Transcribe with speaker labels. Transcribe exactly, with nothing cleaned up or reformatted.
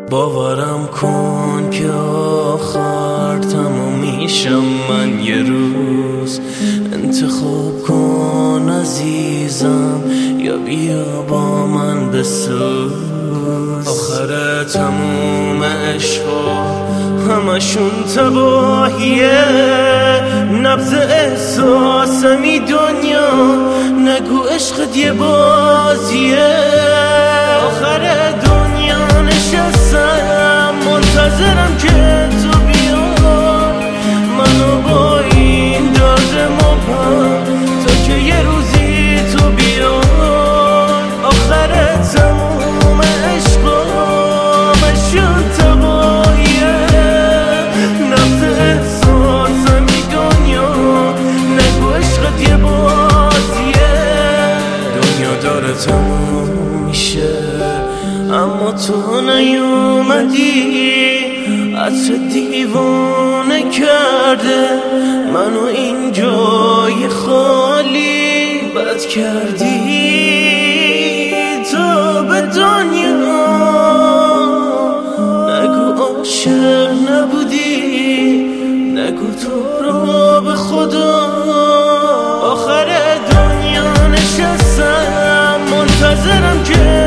Speaker 1: باورم کن که آخر تموم میشم من یه روز. انتخاب کن عزیزم یا بیا با من بسوز. آخر تموم عشقا همشون تباهیه، نبض احساسمی دنیا نگو عشقت یه بازیه. آخر دنیا نشستم منتظرم که تو بیای، منو با این درد مبهم تا که یه روزی تو بیای. آخر تموم عشقامشون تباهیه، نبض احساسمی دنیا نگو عشقت یه بازیه. دنیا داره تموم میشه اما تو نیومدی، عطر دیوانه کرده منو این جای خالی. بد کردی تو به دنیا، نگو عاشق نبودی، نگو تو رو به خدا. آخر دنیا نشستم منتظرم که